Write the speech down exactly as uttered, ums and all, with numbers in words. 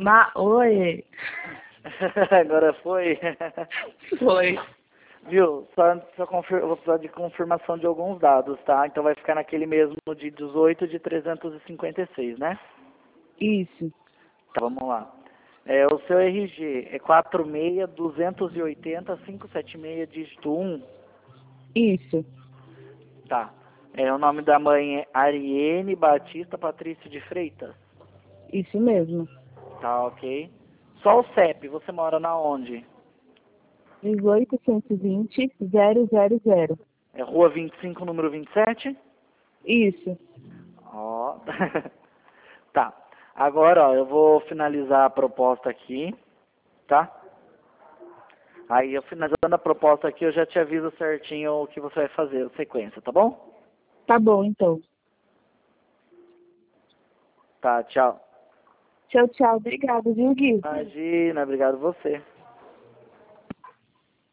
Ma... Oi. Agora foi? Foi. Viu? Só, só confir... vou precisar de confirmação de alguns dados, tá? Então vai ficar naquele mesmo de dezoito de trezentos e cinquenta e seis, né? Isso. Tá, vamos lá. É, o seu R G é quatro seis dois oito zero cinco sete seis dígito um? Isso. Tá. É, o nome da mãe é Ariene Batista Patrício de Freitas? Isso mesmo. Tá, ok. Só o C E P, você mora na onde? dezoito, cento e vinte, zero zero zero. É Rua vinte e cinco, número vinte e sete? Isso. Ó. Tá. Agora, ó, eu vou finalizar a proposta aqui, tá? Aí, eu finalizando a proposta aqui, eu já te aviso certinho o que você vai fazer, a sequência, tá bom? Tá bom, então. Tá, tchau. Tchau, tchau. Obrigada, viu, Gui? Imagina, obrigado você.